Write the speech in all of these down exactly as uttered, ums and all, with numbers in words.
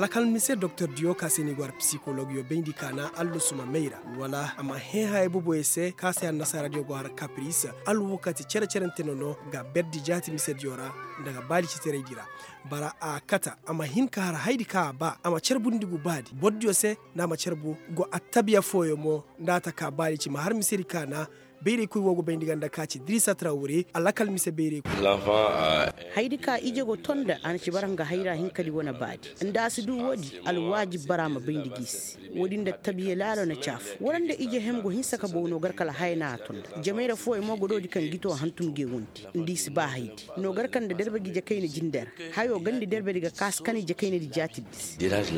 alakal mise Docteur Dio ka senigwar psychologue yo bendi kana allu suma meira wala ama he hay bubo ese ka se an nasara dio gwar caprice allu wakati cere cere tenono ga beddi jati mise diora daga bali ci tere dira bara a kata ama hinka har haidi ka ba ama cerbundi gu badi boddi ose na ma cerbu go attabiya foyo mo ndata ka bali ci ma har misiri kana bere kuy wogo bendi ganda kaci Drissa Traoré alakal mise bere ku haidi ka ije go tonda an ci baranga hayra hinkali wona baadi nda su du wodi al wajib barama bendi gis wodi nda tabiye lalo na chaf wonde ije hemgo hinsaka bono garkala hayna tonda jameera fo e mogo dodi kan gito hantum ge wonti ndis ba haydi no garkan da derbe gije kayne jinder hayo gandi derbe diga kaskani je kayne di jatidis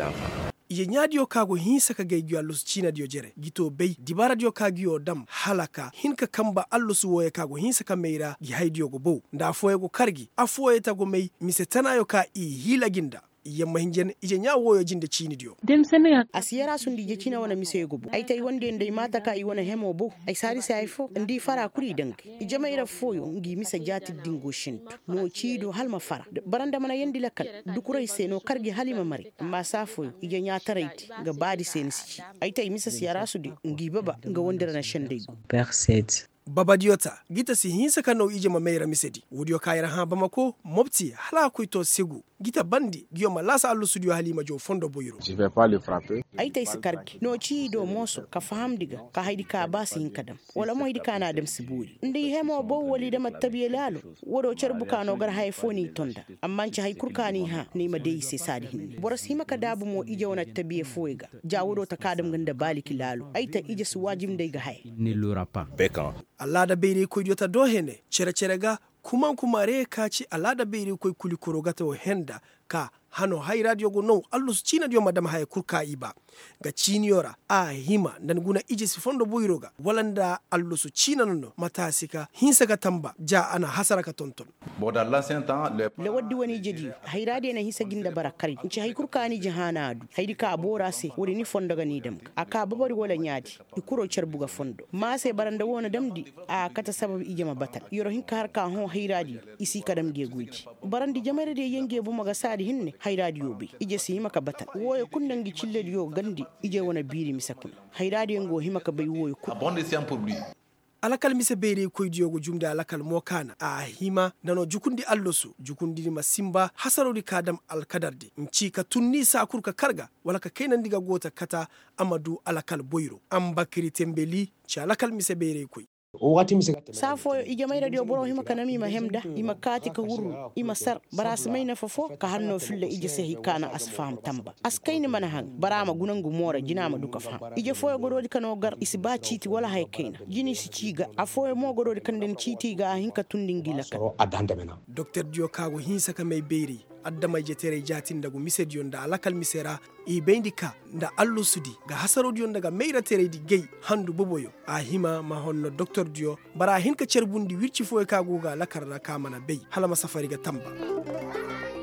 iye nyadio kago hinsa ka gaygu allus china dio jere gito bey dibara dio kagio dam halaka hinka kamba allus woye kago hinsa ka meira gi haydio go bow nda foye go kargi afoye tago mey mise tanayo ka i hila ginda yamma hinjen ije nya woyo jinde chini dio dem senega asiyara sundi je china wana mise go bo ay tay wonde ndey mata ka i wana hemo bo ay sari sai fo ndi fara kuri dank ije mayra foyo ngi mise jati dingo shinto no chido halma fara baranda mana yendi lakal dukuray seno kargi halima mari ma safo ije nya tarayti ga badi sen ci ay tay mise siyara sudi ngi baba nga wondera na shende go perset Baba Diota gita si hinsa kano ije ma meira misedi wudio kayra ha bamako mopti hala kuito sigu gita bandi giyo malasa allu studio halima jo fondo boyro je vais pas le frapper ay tay sikarki no ci do moso ka faham diga ka haydi ka basi hinkadam wala mo haydi kana adam siburi ndi hemo bo wali da matabiye lalo wodo cerbuka no gar hay foni tonda amma ci hay kurkani ha ni ma dei se sadi hin boras hima ka dabu mo ije wona tabiye foyga jawodo ta kadam ganda baliki lalo ay ta ije su wajim dai ga hay ni lura pa bekan alada beire ko jota do hene cere cere ga kuman kumare kaci alada beire ko kuli korogata o henda ka hano hay radio go no allus china dio madam hay kurka iba ga chiniora a hima dan guna ije si fondo boyroga walanda allus china no matasika hinsa ga tamba ja ana hasara ka tonton boda l'ancien temps le le waddi woni jedi hay radio na hisa ginda barakari ci hay kurka ni jahana adu haydi ka bora se wori ni fondo ga ni dem aka babari wala nyaadi ikuro cerbuga fondo ma se baranda wona damdi a kata sabab ije ma batal yoro hinka har ka ho hay radio isi kadam ge guji barandi jamare de yenge bu maga sadi hinne hay radio bi ije si maka batal woyo kundangi cillel yo gandi ije wona biri misakun hay radio ngo himaka bay woyo ku abonde siam pour lui alakal mise beere koydiogo jumde alakal mo kana a hima nano jukundi allosu jukundi ma simba hasarodi kadam alkadarde nci ka tunni sakur ka karga wala ka kaynan diga gota kata amadu alakal boyro ambakiri tembeli ci alakal mise beere koy safo ije may radio boro hima kanami ma hemda ima kati ka wuru ima sar baras mayna fofo ka hanno fille ije sehi kana asfam tamba askayni mana han barama gunangu mora jinama duka fam ije foyo gododi kano gar isba citi wala hay kayna jini si ciga afoyo mo gododi kanden citi ga hinka tundingila ka Docteur Dio kago hinsa ka may beeri addama jetere jatin dagu misedi yonda alakal misera e bendika nda allusudi ga hasarodi yonda ga meira tere di gay handu boboyo a hima ma honno Docteur Dio bara hinka cerbundi wirci fo e kago ga lakarna kamana bey halama safari ga tamba